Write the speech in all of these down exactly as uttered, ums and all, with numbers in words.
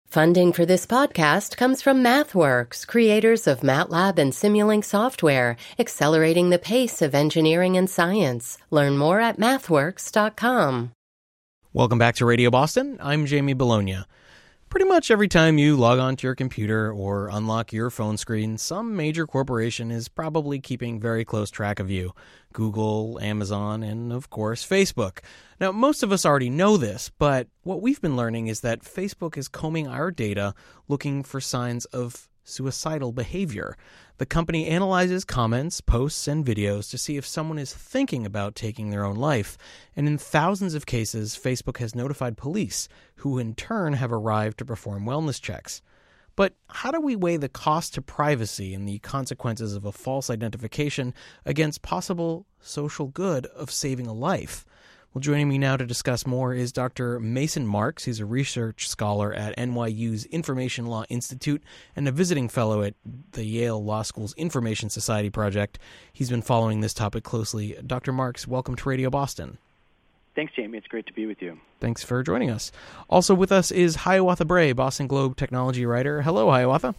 Funding for this podcast comes from MathWorks, creators of MATLAB and Simulink software, accelerating the pace of engineering and science. Learn more at mathworks dot com. Welcome back to Radio Boston. I'm Jamie Bologna. Pretty much every time you log onto your computer or unlock your phone screen, some major corporation is probably keeping very close track of you. Google, Amazon, and of course, Facebook. Now, most of us already know this, but what we've been learning is that Facebook is combing our data looking for signs of suicidal behavior. The company analyzes comments, posts, and videos to see if someone is thinking about taking their own life. And in thousands of cases, Facebook has notified police, who in turn have arrived to perform wellness checks. But how do we weigh the cost to privacy and the consequences of a false identification against possible social good of saving a life? Well, joining me now to discuss more is Doctor Mason Marks. He's a research scholar at N Y U's Information Law Institute and a visiting fellow at the Yale Law School's Information Society Project. He's been following this topic closely. Doctor Marks, welcome to Radio Boston. Thanks, Jamie. It's great to be with you. Thanks for joining us. Also with us is Hiawatha Bray, Boston Globe technology writer. Hello, Hiawatha.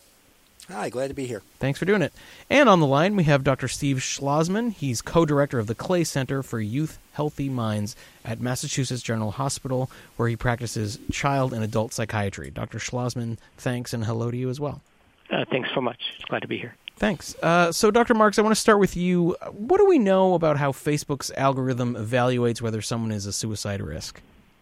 Hi, glad to be here. Thanks for doing it. And on the line, we have Doctor Steve Schlossman. He's co-director of the Clay Center for Youth Healthy Minds at Massachusetts General Hospital, where he practices child and adult psychiatry. Doctor Schlossman, thanks, and hello to you as well. Uh, thanks so much. Glad to be here. Thanks. Uh, so, Doctor Marks, I want to start with you. What do we know about how Facebook's algorithm evaluates whether someone is a suicide risk?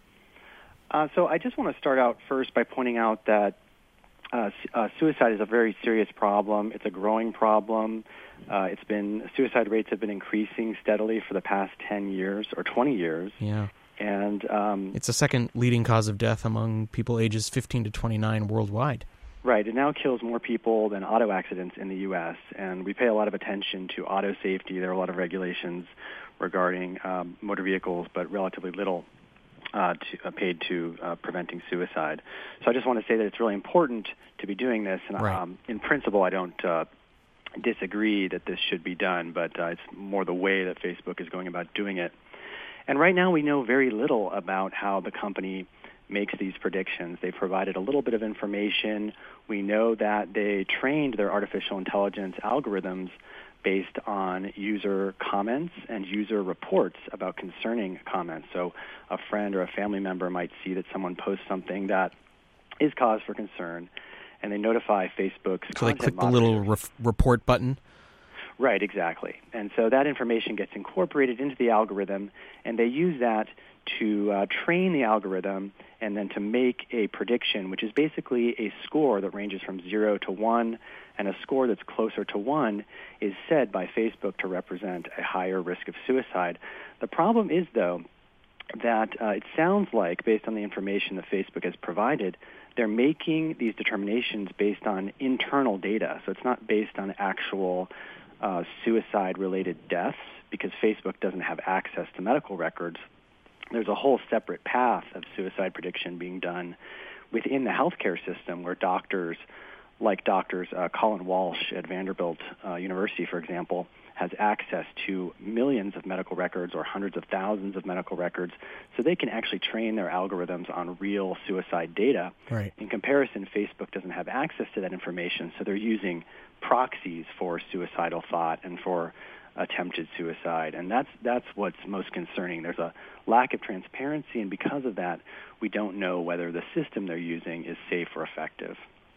Uh, so I just want to start out first by pointing out that Uh, uh, suicide is a very serious problem. It's a growing problem. Uh, it's been suicide rates have been increasing steadily for the past ten years or twenty years. Yeah, and um, it's the second leading cause of death among people ages fifteen to twenty-nine worldwide. Right. It now kills more people than auto accidents in the U S, and we pay a lot of attention to auto safety. There are a lot of regulations regarding um, motor vehicles, but relatively little Uh, to, uh, paid to uh, preventing suicide. So I just want to say that it's really important to be doing this. And right. um, in principle, I don't uh, disagree that this should be done, but uh, it's more the way that Facebook is going about doing it. And right now we know very little about how the company makes these predictions. They provided a little bit of information. We know that they trained their artificial intelligence algorithms based on user comments and user reports about concerning comments. So a friend or a family member might see that someone posts something that is cause for concern, and they notify Facebook's So they content click the little moderators. re- report button? Right, exactly. And so that information gets incorporated into the algorithm, and they use that to uh, train the algorithm and then to make a prediction, which is basically a score that ranges from zero to one, and a score that's closer to one is said by Facebook to represent a higher risk of suicide. The problem is, though, that uh, it sounds like, based on the information that Facebook has provided, they're making these determinations based on internal data. So it's not based on actual uh, suicide-related deaths, because Facebook doesn't have access to medical records. There's a whole separate path of suicide prediction being done within the healthcare system, where doctors, like doctors uh, Colin Walsh at Vanderbilt uh, University, for example, has access to millions of medical records or hundreds of thousands of medical records, so they can actually train their algorithms on real suicide data. Right. In comparison, Facebook doesn't have access to that information, so they're using proxies for suicidal thought and for attempted suicide, and that's that's what's most concerning. There's a lack of transparency, and because of that, we don't know whether the system they're using is safe or effective.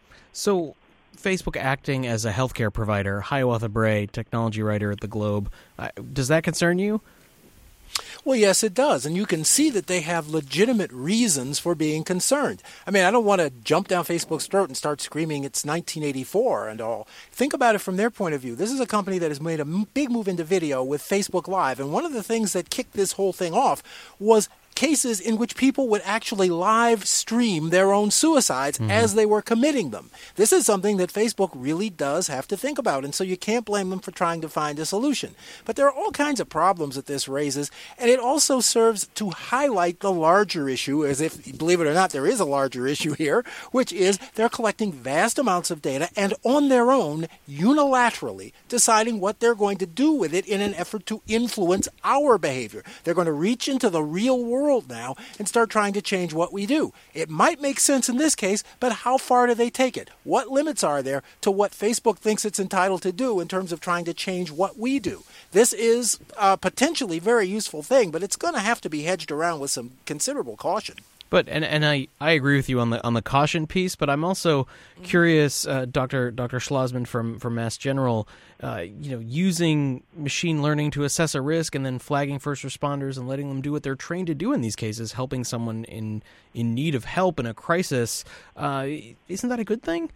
So Facebook acting as a healthcare provider, Hiawatha Bray, technology writer at the Globe, uh, does that concern you? Well, yes, it does. And you can see that they have legitimate reasons for being concerned. I mean, I don't want to jump down Facebook's throat and start screaming it's nineteen eighty-four and all. Think about it from their point of view. This is a company that has made a big move into video with Facebook Live. And one of the things that kicked this whole thing off was cases in which people would actually live stream their own suicides mm-hmm. as they were committing them. This is something that Facebook really does have to think about, and so you can't blame them for trying to find a solution. But there are all kinds of problems that this raises, and it also serves to highlight the larger issue, as if, believe it or not, there is a larger issue here, which is they're collecting vast amounts of data and on their own, unilaterally, deciding what they're going to do with it in an effort to influence our behavior. They're going to reach into the real world world now and start trying to change what we do. It might make sense in this case, but how far do they take it? What limits are there to what Facebook thinks it's entitled to do in terms of trying to change what we do? This is a potentially very useful thing, but it's going to have to be hedged around with some considerable caution. But and and I, I agree with you on the on the caution piece, but I'm also curious, uh, Doctor Doctor Schlossman from, from Mass General, uh, you know, using machine learning to assess a risk and then flagging first responders and letting them do what they're trained to do in these cases, helping someone in in need of help in a crisis. Uh, isn't that a good thing?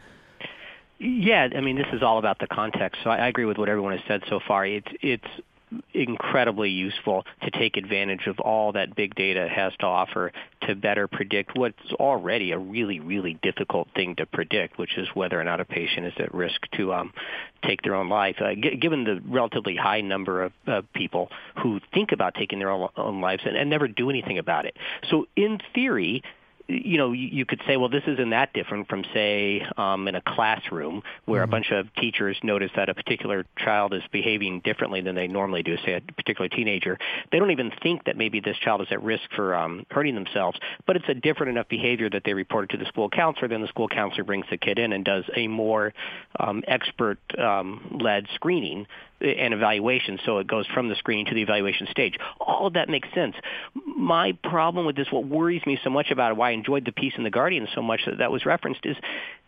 Yeah, I mean, this is all about the context. So I, I agree with what everyone has said so far. It's it's incredibly useful to take advantage of all that big data has to offer to better predict what's already a really, really difficult thing to predict, which is whether or not a patient is at risk to um, take their own life. Uh, g- given the relatively high number of uh, people who think about taking their own, own lives and, and never do anything about it. So in theory, you know, you could say, well, this isn't that different from, say, um, in a classroom where mm-hmm. a bunch of teachers notice that a particular child is behaving differently than they normally do, say a particular teenager. They don't even think that maybe this child is at risk for um, hurting themselves, but it's a different enough behavior that they report it to the school counselor. Then the school counselor brings the kid in and does a more um, expert-led um, screening and evaluation, so it goes from the screening to the evaluation stage. All of that makes sense. My problem with this, what worries me so much about it, why I enjoyed the piece in The Guardian so much that that was referenced, is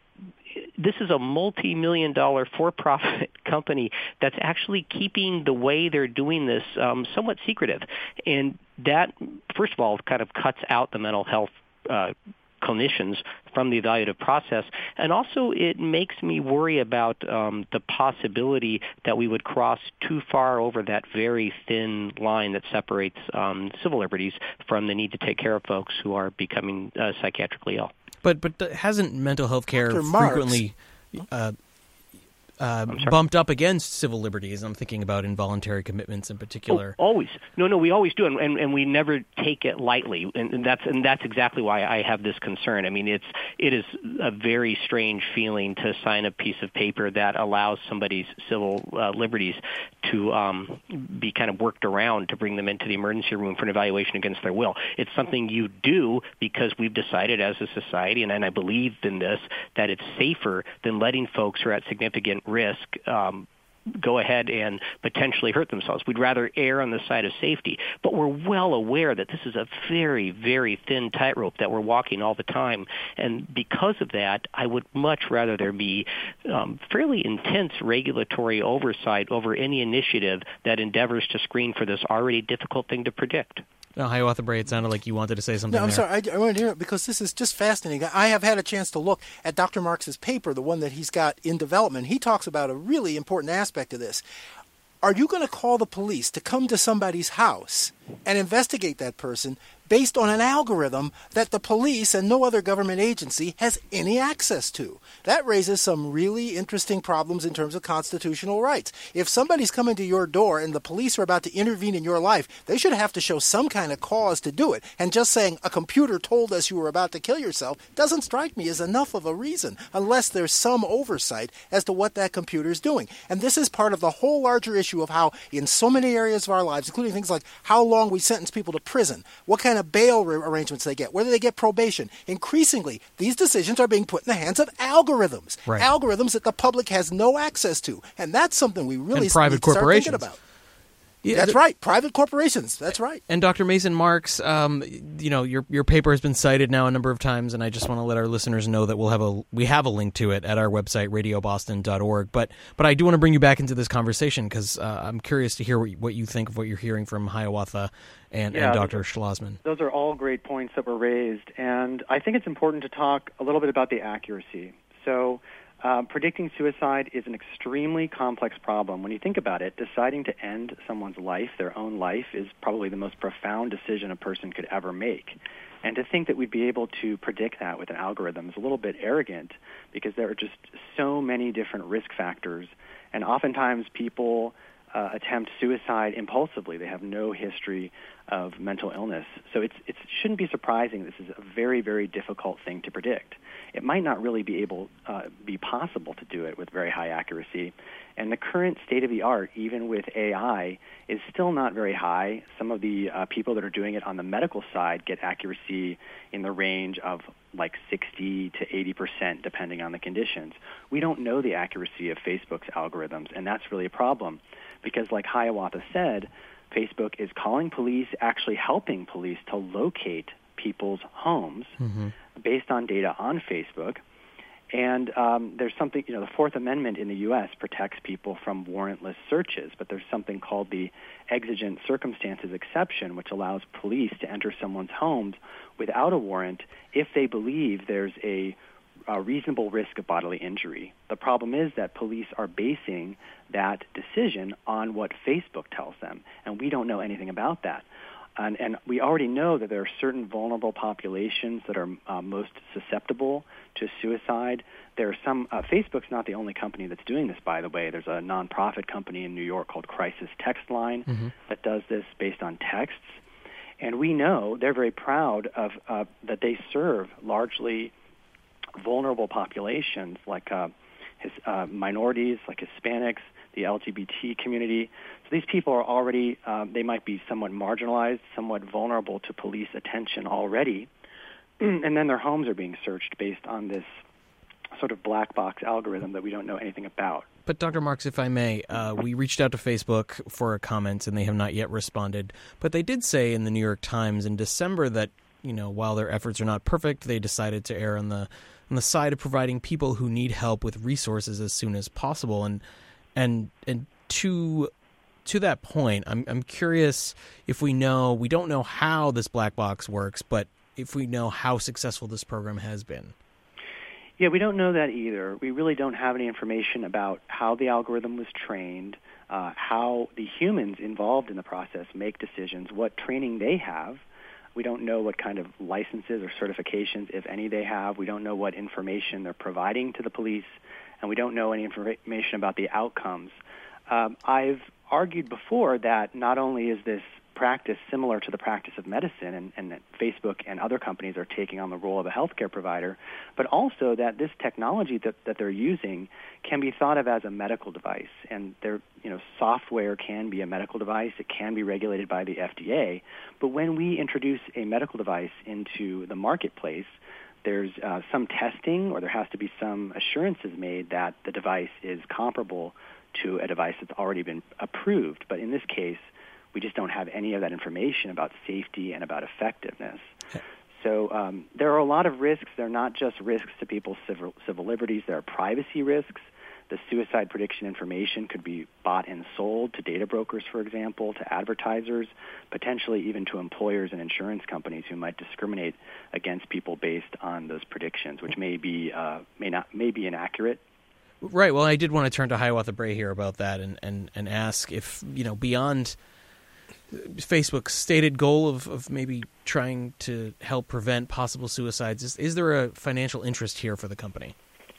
this is a multi-million dollar for-profit company that's actually keeping the way they're doing this um, somewhat secretive. And that, first of all, kind of cuts out the mental health uh clinicians from the evaluative process. And also it makes me worry about um, the possibility that we would cross too far over that very thin line that separates um, civil liberties from the need to take care of folks who are becoming uh, psychiatrically ill. But but hasn't mental health care frequently uh, uh, bumped up against civil liberties? I'm thinking about involuntary commitments in particular. Oh, always. No, no, we always do, and, and, and we never take it lightly, and, and that's and that's exactly why I have this concern. I mean, it's it is a very strange feeling to sign a piece of paper that allows somebody's civil uh, liberties to um, be kind of worked around to bring them into the emergency room for an evaluation against their will. It's something you do because we've decided as a society, and, and I believe in this, that it's safer than letting folks who are at significant risk um, go ahead and potentially hurt themselves. We'd rather err on the side of safety. But we're well aware that this is a very, very thin tightrope that we're walking all the time. And because of that, I would much rather there be um, fairly intense regulatory oversight over any initiative that endeavors to screen for this already difficult thing to predict. No, Hiawatha Bray, it sounded like you wanted to say something No, I'm there. sorry. I, I wanted to hear it because this is just fascinating. I have had a chance to look at Doctor Marks's paper, the one that he's got in development. He talks about a really important aspect of this. Are you going to call the police to come to somebody's house and investigate that person based on an algorithm that the police and no other government agency has any access to? That raises some really interesting problems in terms of constitutional rights. If somebody's coming to your door and the police are about to intervene in your life, they should have to show some kind of cause to do it. And just saying a computer told us you were about to kill yourself doesn't strike me as enough of a reason unless there's some oversight as to what that computer's doing. And this is part of the whole larger issue of how in so many areas of our lives, including things like how long we sentence people to prison, what kind of bail arrangements they get, whether they get probation. Increasingly, these decisions are being put in the hands of algorithms, right. algorithms that the public has no access to, and that's something we really and private need to start thinking corporations. about. Yeah, That's the, right, private corporations. That's right. And Doctor Mason Marks, um, you know, your your paper has been cited now a number of times, and I just want to let our listeners know that we'll have a we have a link to it at our website, radio boston dot org. But but I do want to bring you back into this conversation because uh, I'm curious to hear what you, what you think of what you're hearing from Hiawatha and, yeah, and Doctor Schlossman. Those are all great points that were raised, and I think it's important to talk a little bit about the accuracy. So. Uh, predicting suicide is an extremely complex problem. When you think about it, deciding to end someone's life, their own life, is probably the most profound decision a person could ever make. And to think that we'd be able to predict that with an algorithm is a little bit arrogant because there are just so many different risk factors. And oftentimes people uh, attempt suicide impulsively. They have no history of mental illness. So it's, it shouldn't be surprising. This is a very, very difficult thing to predict. It might not really be able, uh, be possible to do it with very high accuracy. And the current state of the art, even with A I, is still not very high. Some of the uh, people that are doing it on the medical side get accuracy in the range of like sixty to eighty percent, depending on the conditions. We don't know the accuracy of Facebook's algorithms, and that's really a problem because, like Hiawatha said, Facebook is calling police, actually helping police to locate people's homes mm-hmm. based on data on Facebook. And um, there's something, you know, the Fourth Amendment in the U S protects people from warrantless searches, but there's something called the exigent circumstances exception, which allows police to enter someone's homes without a warrant if they believe there's a, a reasonable risk of bodily injury. The problem is that police are basing that decision on what Facebook tells them, and we don't know anything about that. And, and we already know that there are certain vulnerable populations that are uh, most susceptible to suicide. There are some. Uh, Facebook's not the only company that's doing this, by the way. There's a nonprofit company in New York called Crisis Text Line mm-hmm. that does this based on texts. And we know they're very proud of uh, that they serve largely vulnerable populations like uh, his, uh, minorities, like Hispanics, the L G B T community. So these people are already, um, they might be somewhat marginalized, somewhat vulnerable to police attention already. And then their homes are being searched based on this sort of black box algorithm that we don't know anything about. But Doctor Marks, if I may, uh, we reached out to Facebook for a comment, and they have not yet responded. But they did say in the New York Times in December that, you know, while their efforts are not perfect, they decided to err on the on the side of providing people who need help with resources as soon as possible. And and and to to that point, I'm I'm curious if we know we don't know how this black box works, but if we know how successful this program has been. Yeah, we don't know that either. We really don't have any information about how the algorithm was trained, uh, how the humans involved in the process make decisions, what training they have. We don't know what kind of licenses or certifications, if any, they have. We don't know what information they're providing to the police, and we don't know any information about the outcomes. Um, I've argued before that not only is this practice similar to the practice of medicine, and, and that Facebook and other companies are taking on the role of a healthcare provider, but also that this technology that, that they're using can be thought of as a medical device. And their, you know, software can be a medical device. It can be regulated by the F D A. But when we introduce a medical device into the marketplace, there's uh, some testing, or there has to be some assurances made that the device is comparable to a device that's already been approved. But in this case, we just don't have any of that information about safety and about effectiveness. So um, there are a lot of risks. They're not just risks to people's civil, civil liberties. There are privacy risks. The suicide prediction information could be bought and sold to data brokers, for example, to advertisers, potentially even to employers and insurance companies who might discriminate against people based on those predictions, which may be uh, may not may be inaccurate. Right. Well, I did want to turn to Hiawatha Bray here about that and, and, and ask if, you know, beyond Facebook's stated goal of, of maybe trying to help prevent possible suicides, is, is there a financial interest here for the company?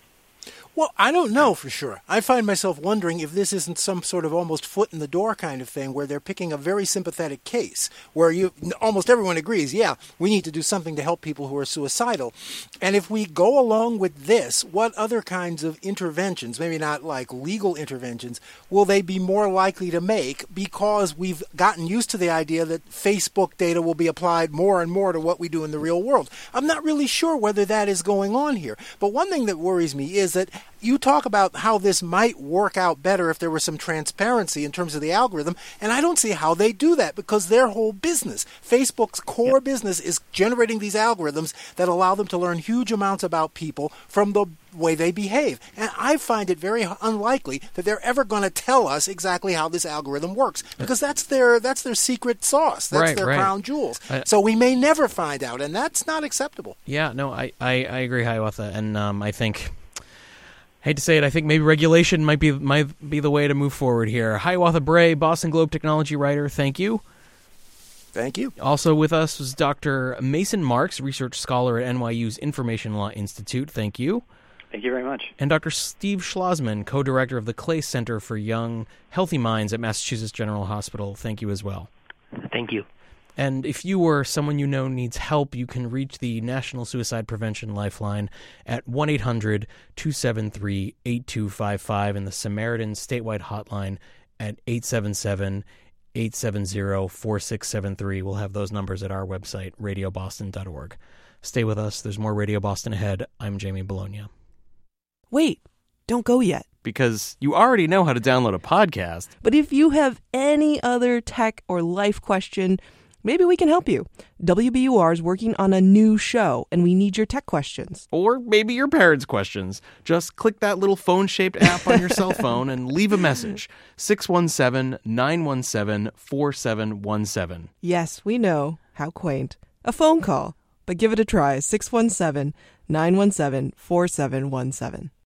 Well, I don't know for sure. I find myself wondering if this isn't some sort of almost foot in the door kind of thing where they're picking a very sympathetic case where you almost everyone agrees, yeah, we need to do something to help people who are suicidal. And if we go along with this, what other kinds of interventions, maybe not like legal interventions, will they be more likely to make because we've gotten used to the idea that Facebook data will be applied more and more to what we do in the real world? I'm not really sure whether that is going on here. But one thing that worries me is that you talk about how this might work out better if there was some transparency in terms of the algorithm, and I don't see how they do that because their whole business, Facebook's core yep. business, is generating these algorithms that allow them to learn huge amounts about people from the way they behave. And I find it very unlikely that they're ever going to tell us exactly how this algorithm works because that's their that's their secret sauce. That's right, their right. crown jewels. I, so we may never find out, and that's not acceptable. Yeah, no, I, I, I agree, Hiawatha, and um, I think... I hate to say it, I think maybe regulation might be might be the way to move forward here. Hiawatha Bray, Boston Globe technology writer, thank you. Thank you. Also with us was Doctor Mason Marks, research scholar at N Y U's Information Law Institute. Thank you. Thank you very much. And Doctor Steve Schlossman, co-director of the Clay Center for Young Healthy Minds at Massachusetts General Hospital. Thank you as well. Thank you. And if you or someone you know needs help, you can reach the National Suicide Prevention Lifeline at one eight hundred two seven three eight two five five and the Samaritan statewide hotline at eight seven seven eight seven zero four six seven three. We'll have those numbers at our website, radio boston dot org. Stay with us. There's more Radio Boston ahead. I'm Jamie Bologna. Wait, don't go yet. Because you already know how to download a podcast. But if you have any other tech or life question, maybe we can help you. W B U R is working on a new show, and we need your tech questions. Or maybe your parents' questions. Just click that little phone-shaped app on your cell phone and leave a message. six one seven, nine one seven, four seven one seven. Yes, we know. How quaint. A phone call. But give it a try. six one seven, nine one seven, four seven one seven.